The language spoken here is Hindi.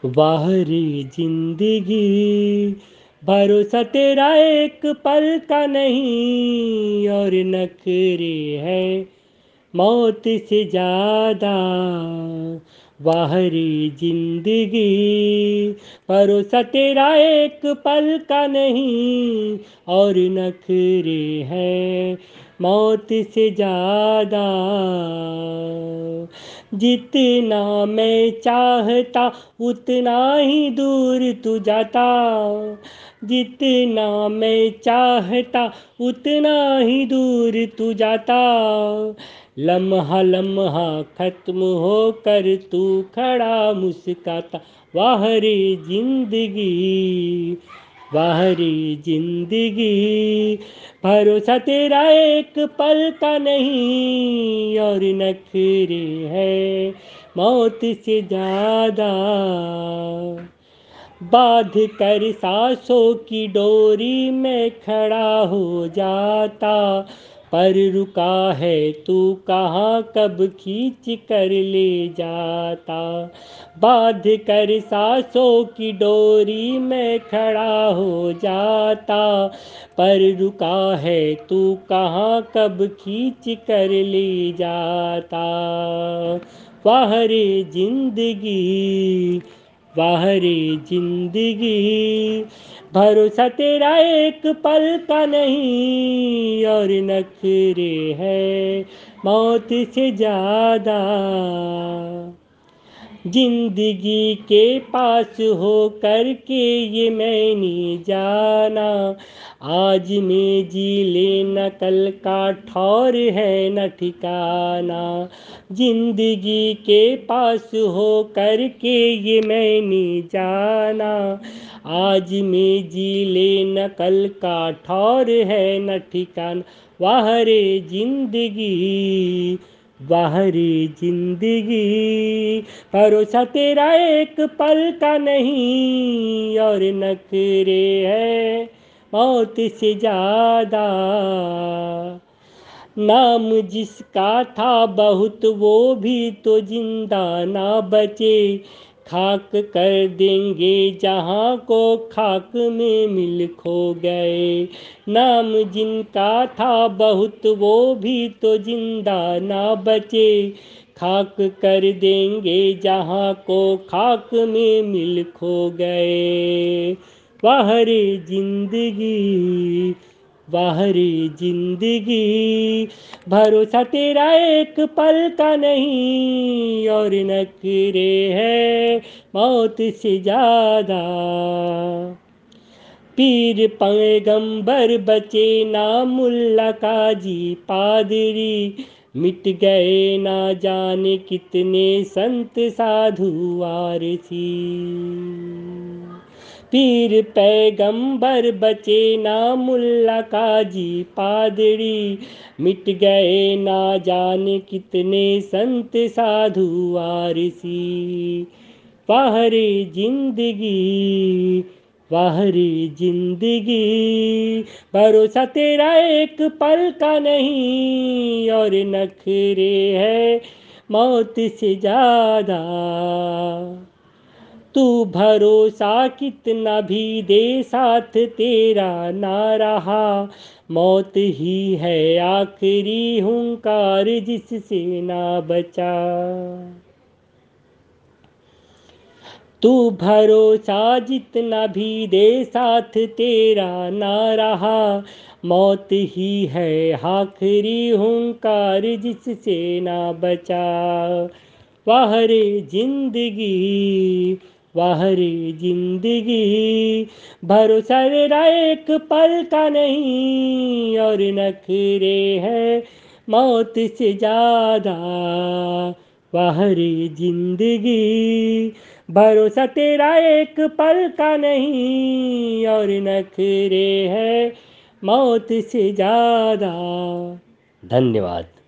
वाह रे जिंदगी, भरोसा तेरा एक पल का नहीं, और नखरे है मौत से ज्यादा। वाह रे जिंदगी, भरोसा तेरा एक पल का नहीं, और नखरे है मौत से ज्यादा। जितना मैं चाहता उतना ही दूर तू जाता, जितना मैं चाहता उतना ही दूर तू जाता। लम्हा लम्हा खत्म होकर तू खड़ा मुस्काता। वाह रे जिंदगी, वाह रे जिंदगी, भरोसा तेरा एक पल का नहीं, और नखरे है मौत से ज्यादा। बांध कर सांसों की डोरी में खड़ा हो जाता, पर रुका है तू कहाँ, कब खींच कर ले जाता। बांध कर सांसों की डोरी में खड़ा हो जाता, पर रुका है तू कहाँ, कब खींच कर ले जाता। वाह रे जिंदगी, वाह रे जिंदगी, भरोसा तेरा एक पल का नहीं, और नखरे है मौत से ज्यादा। जिंदगी के पास हो करके ये मैंने जाना, आज में जी लेना कल का ठौर है न ठिकाना। जिंदगी के पास हो करके ये मैंने जाना, आज में जी लेना कल का ठौर है न ठिकाना। वाह रे जिंदगी, वाह रे जिंदगी, भरोसा तेरा एक पल का नहीं, और नखरे है मौत से ज्यादा। नाम जिसका था बहुत वो भी तो जिंदा ना बचे, खाक कर देंगे जहाँ को खाक में मिल खो गए। नाम जिनका था बहुत वो भी तो जिंदा ना बचे, खाक कर देंगे जहाँ को खाक में मिल खो गए। वाह रे जिंदगी, वाह रे जिंदगी, भरोसा तेरा एक पल का नहीं, और नखरे है मौत से ज्यादा। पीर पैगंबर बचे ना मुल्ला काजी पादरी, मिट गए ना जाने कितने संत साधु वारसी। पीर पैगंबर बचे ना मुल्ला काजी पादरी, मिट गए ना जाने कितने संत साधु वारसी। वाह रे जिंदगी, वाह रे जिंदगी, भरोसा तेरा एक पल का नहीं, और नखरे है मौत से ज्यादा। तू भरोसा कितना भी दे साथ तेरा ना रहा, मौत ही है आखिरी हुंकार जिससे ना बचा। तू भरोसा जितना भी दे साथ तेरा ना रहा, मौत ही है आखिरी हुंकार जिससे ना बचा। वाह रे जिंदगी, वाह रे जिंदगी, भरोसा तेरा एक पल का नहीं, और नखरे है मौत से ज्यादा। वाह रे जिंदगी, भरोसा तेरा एक पल का नहीं, और नखरे है मौत से ज्यादा। धन्यवाद।